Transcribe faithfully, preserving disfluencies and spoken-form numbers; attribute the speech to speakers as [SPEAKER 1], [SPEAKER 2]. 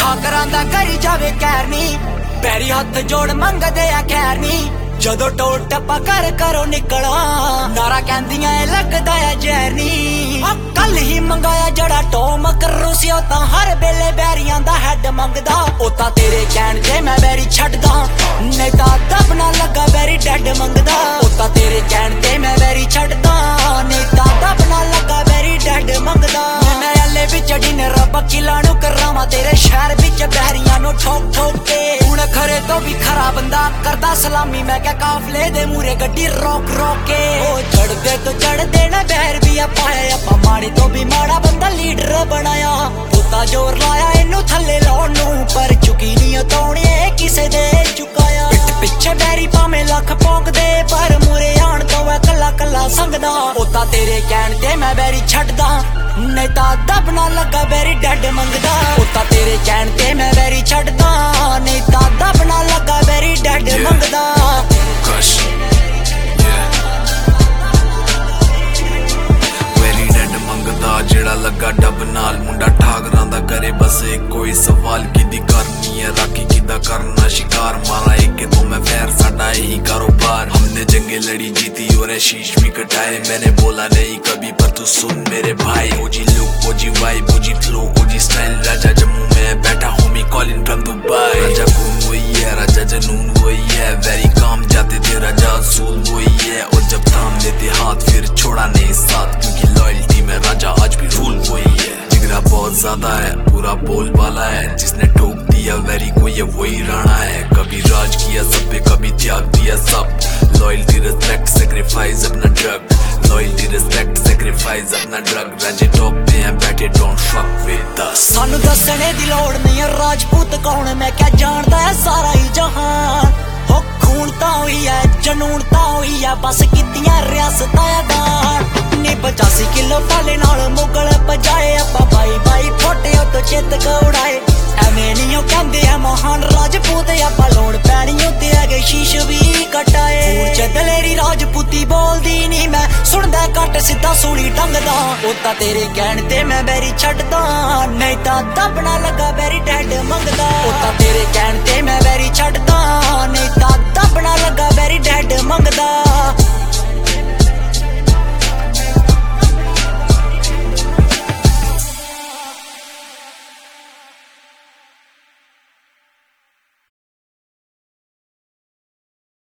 [SPEAKER 1] ਠਾਕਰਾਂ ਦਾ ਕਰੀ ਜਾਵੇ ਕਹਿਰ ਨੀ, ਪੈਰੀ ਹੱਥ ਜੋੜ ਮੰਗਦੇ ਆ ਖੈਰ ਨੀ। ਜਦੋਂ ਟੋਲ ਟੱਪਾ ਕਰ ਕਰੋ ਨਿਕਲਾਂ, ਨਾਰਾ ਕਹਿੰਦੀਆਂ ਏ ਲੱਗਦਾ ਆ ਜ਼ਹਿਰ ਨੀ। ਕੱਲ ਹੀ ਮੰਗਾਇਆ ਜੜਾ ਟੋਮ ਕਰੂ ਸੀ, ਉਹ ਤਾਂ ਹਰ ਵੇਲੇ ਬੈਰੀਆਂ ਦਾ ਹੈਡ ਮੰਗਦਾ। ਉਹ ਤਾਂ ਤੇਰੇ ਕਹਿਣ ਤੇ ਮੈਂ ਬੈਰੀ ਛੱਡਦਾ, ਨਹੀਂ ਤਾਂ ਦਬ ਨਾ ਲੱਗਾ ਬੈਰੀ ਡੈਡ ਮੰਗਦਾ। ਉਹ ਤਾਂ ਤੇਰੇ ਕਹਿਣ ਤੇ ਮੈਂ ਬੈਰੀ ਛੱਡਦਾ, ਨਹੀਂ ਤਾਂ ਦਬ ਨਾ ਲੱਗਾ ਬੈਰੀ ਡੈਡ ਮੰਗਦਾ। ਮੈਂ ਅੱਲੇ ਵਿੱਚ ਡਿਨਰ ਬਕਿਲਾ ਨੂੰ ਕਰਾਵਾਂ ਤੇਰੇ ਸ਼ਹਿਰ ਵਿੱਚ ਬਹਿਰੀਆਂ ਨੂੰ ਠੋਕ ਠੋਕ ਕੇ। ਹੁਣ ਖਰੇ ਤੋਂ ਵੀ ਖਰਾ ਬੰਦਾ ਕਰਦਾ ਸਲਾਮੀ, ਮੈਂ ਕਿਹਾ ਕਾਫਲੇ ਦੇ ਮੂਰੇ ਗੱਡੀ ਰੋਕ ਰੋਕ ਕੇ। ਉਹ ਚੜਦੇ ਤੋਂ ਚੜਦੇ ਨਾ ਬਹਿਰ ਵੀ ਪਾਇਆ, ਆਪਾਂ ਮਾੜੇ ਤੋਂ ਵੀ ਮਾੜਾ ਬੰਦਾ ਲੀਡਰ ਬਣਾਇਆ। ਪੁੱਤਾ ਜ਼ੋਰ ਲਾਇਆ ਇਹਨੂੰ ਥੱਲੇ ਲਾਉਣ ਨੂੰ, ਪਰ ਚੁੱਕੀ ਨਹੀਂ ਉਤੋਣੇ ਕਿਸੇ ਦੇ ਚੁਕਾਇਆ। ਪਿੱਠ ਪਿੱਛੇ ਬੈਰੀ ਭਾਵੇਂ ਲੱਖ ਭੌਂਕਦੇ, ਪਰ ਮੂਰੇ ਆਣ ਤੋਂ ਮੈਂ ਕੱਲਾ ਕੱਲਾ ਸੰਗਦਾ। ਉਹ ਤਾਂ ਤੇਰੇ ਕਹਿਣ ਤੇ ਮੈਂ ਬੈਰੀ ਛੱਡਦਾ, ਨਹੀਂ ਤਾਂ ਦਬ ਨਾ ਲੱਗਾ ਬੈਰੀ ਡੈਡ ਮੰਗਦਾ। ਉਹ ਤਾਂ ਤੇਰੇ ਕਹਿਣ ਤੇ ਮੈਂ ਬੈਰੀ ਛੱਡਦਾ, ਨਹੀਂ ਤਾਂ ਦਬ ਨਾ ਲੱਗਾ ਬੈਰੀ ਡੈਡ ਮੰਗਦਾ।
[SPEAKER 2] ਜਿਹੜਾ ਲੱਗਾ ਡੱਬ ਨਾਲ ਮੁੰਡਾ ਠਾਗਰਾਂ ਦਾ ਕਰੇ ਬਸ ਇੱਕੋ ਹੀ ਸਵਾਲ, ਕਿਦੀ ਕਰਨੀ ਹੈ ਰਾਖੀ ਕਿਦਾ ਕਰਨਾ शिकार। मारा एक तो मैं फैर साडा यही कारोबार, हमने जंगे लड़ी जीती और शीश भी कटाए। मैंने बोला नहीं कभी पर तू सुन मेरे भाई, OG look OG vibe OG flow OG style. राजा जम्मू में बैठा होमी कॉलिंग फ्रॉम दुबई। राजा खून वही है राजा जनून वही है, वेरी काम जाते थे राजा असूल वही है। और जब थाम लेते हाथ फिर छोड़ा नहीं साथ, क्योंकि लॉयल्टी में राजा आज भी रूल वही है। जिगरा बहुत ज्यादा है पूरा बोल वाला है, जिसने ठोक दिया वेरी को ये वही राणा है। कभी राज किया सब पे कभी त्याग दिया सब, लॉयल्टी रिस्पेक्ट सैक्रिफाइस अपना ड्रग। लॉयल्टी रिस्पेक्ट सैक्रिफाइस अपना ड्रग। राजे टॉप पे हैं बैठे डोंट फक विद अस।
[SPEAKER 1] सानू दसने दी लोड़ नहीं है राजपूत कौन, मैं क्या जानदा है सारा ही जहान। हो खून तां होई है जनून तां होई है, बस कीतियां रियासतां दान। नी पचासी किलो पाले नाल मुगल पजाए, आपां बाई बाई फोटे तो चेत उड़ाए। ਐਵੇਂ ਨਹੀਂ ਉਹ ਕਹਿੰਦੇ ਆ ਮਹਾਨ ਰਾਜਪੂਤ, ਆਪਾਂ ਲੋੜ ਪੈਣੀ ਉੱਤੇ ਹੈਗੇ ਸ਼ੀਸ਼ ਵੀ ਕਟਾਏ। ਹੁਣ ਚ ਦਲੇਰੀ ਰਾਜਪੂਤੀ ਬੋਲਦੀ ਨਹੀਂ, ਮੈਂ ਸੁਣਦਾ ਘੱਟ ਸਿੱਧਾ ਸੂਲੀ ਟੰਗਦਾ। ਉਹ ਤਾਂ ਤੇਰੇ ਕਹਿਣ ਤੇ ਮੈਂ ਬੈਰੀ ਛੱਡਦਾ, ਨਹੀਂ ਤਾਂ ਦਬ ਨਾ ਲੱਗਾ ਬੈਰੀ ਡੈਡ ਮੰਗਦਾ। ਉਹ ਤਾਂ ਤੇਰੇ ਕਹਿਣ ਤੇ ਮੈਂ ਬੈਰੀ ਛੱਡਦਾ, ਨਹੀਂ ਤਾਂ